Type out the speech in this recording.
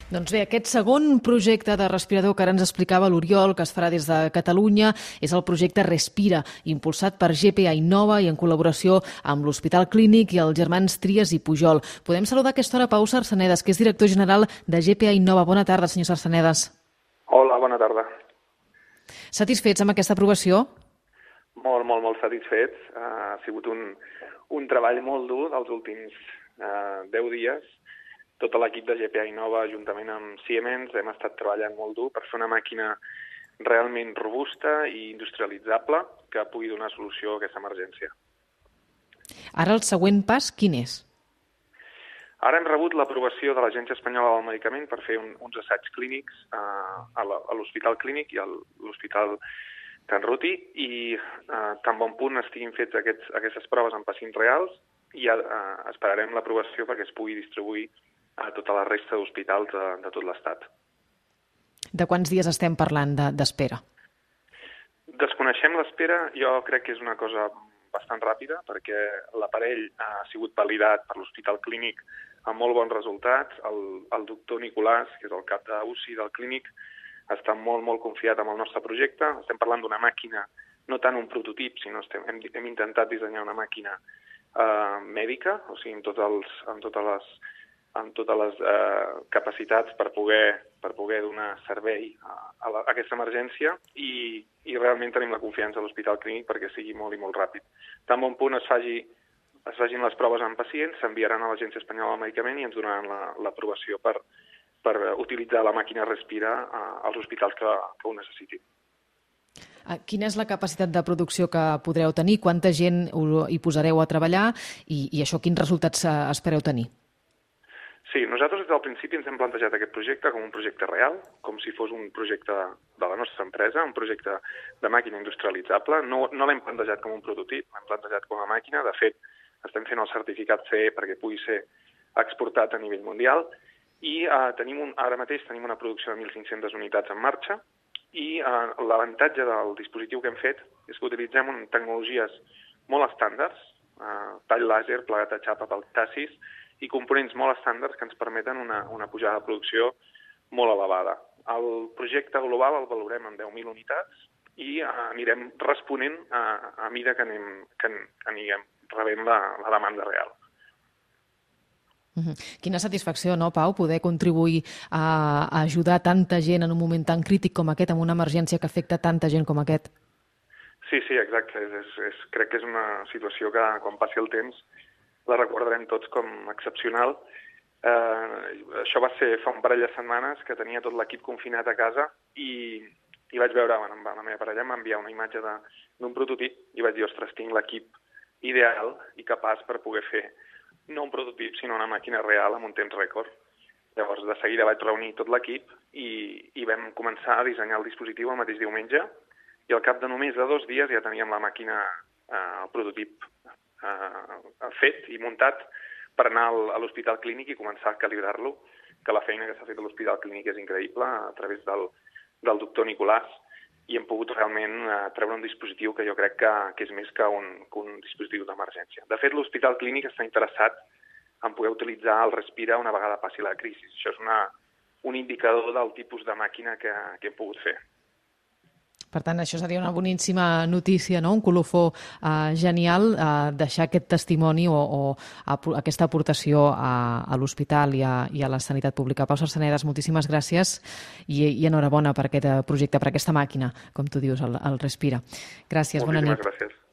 Doncs bé, aquest segon projecte de respirador que ara ens explicava l'Oriol, que es farà des de Catalunya, és el projecte Respira, impulsat per GPA Innova i en col·laboració amb l'Hospital Clínic i els germans Trias i Pujol. Podem saludar a aquesta hora Pau Sarsenedes, que és director general de GPA Innova. Bona tarda, senyor Sarsenedes. Hola, bona tarda. Satisfets amb aquesta aprovació? Molt satisfets. Ha sigut un treball molt dur dels últims 10 dies. Tot l'equip de GPA Innova, juntament amb Siemens, hem estat treballant molt dur per fer una màquina realment robusta i industrialitzable que pugui donar solució a aquesta emergència. Ara el següent pas, quin és? Ara hem rebut l'aprovació de l'Agència Espanyola del Medicament per fer uns assaigs clínics a l'Hospital Clínic i a l'Hospital Can Ruti i tan bon punt estiguin fets aquestes proves en pacients reals i ja esperarem l'aprovació perquè es pugui distribuir a tota la resta d'hospitals de tot l'Estat. De quants dies estem parlant d'espera? Desconeixem l'espera, jo crec que és una cosa bastant ràpida perquè l'aparell ha sigut validat per l'Hospital Clínic amb molt bons resultats. El doctor Nicolàs, que és el cap d'UCI del Clínic, està molt confiat amb el nostre projecte. Estem parlant d'una màquina, no tant un prototip, sinó hem intentat dissenyar una màquina mèdica, o sigui, amb totes les capacitats per poder donar servei a aquesta emergència i realment tenim la confiança de l'Hospital Clínic perquè sigui molt i molt ràpid. Tan bon punt es facin les proves en pacients, s'enviaran a l'Agència Espanyola del Medicament i ens donaran l'aprovació per utilitzar la màquina Respira als hospitals que ho necessitin. Quina és la capacitat de producció que podreu tenir? Quanta gent hi posareu a treballar i això, quins resultats espereu tenir? Sí, nosaltres des del principi ens hem plantejat aquest projecte com un projecte real, com si fos un projecte de la nostra empresa, un projecte de màquina industrialitzable. No l'hem plantejat com un prototip, l'hem plantejat com a màquina. De fet, estem fent el certificat CE perquè pugui ser exportat a nivell mundial i ara mateix tenim una producció de 1.500 unitats en marxa i l'avantatge del dispositiu que hem fet és que utilitzem tecnologies molt estàndards, tall làser, plegat a xapa pel xassis, i components molt estàndards que ens permeten una pujada de producció molt elevada. El projecte global el valorem en 10.000 unitats i anirem responent a mida que anirem rebent la demanda real. Quina satisfacció, no, Pau, poder contribuir a ajudar tanta gent en un moment tan crític com aquest, en una emergència que afecta tanta gent com aquest. Sí, exacte. Crec que és una situació que, quan passi el temps, la recordarem tots com excepcional. Això va ser fa un parell de setmanes que tenia tot l'equip confinat a casa i vaig veure, la meva parella em va enviar una imatge d'un prototip i vaig dir, ostres, tinc l'equip ideal i capaç per poder fer no un prototip, sinó una màquina real amb un temps rècord. Llavors, de seguida vaig reunir tot l'equip i vam començar a dissenyar el dispositiu el mateix diumenge i al cap de només de 2 dies ja teníem la màquina, el prototip fet i muntat per anar a l'Hospital Clínic i començar a calibrar-lo, que la feina que s'ha fet a l'Hospital Clínic és increïble a través del doctor Nicolàs i hem pogut realment treure un dispositiu que jo crec que és més que un dispositiu d'emergència. De fet, l'Hospital Clínic està interessat en poder utilitzar el Respira una vegada passi la crisi. Això és un indicador del tipus de màquina que hem pogut fer. Per tant, això seria una boníssima notícia, no? Un colofó genial, deixar aquest testimoni o aquesta aportació a l'hospital i a la sanitat pública. Pau Sarsenedes, moltíssimes gràcies i enhorabona per aquest projecte, per aquesta màquina, com tu dius, el Respira. Gràcies, bona nit. Moltíssimes gràcies.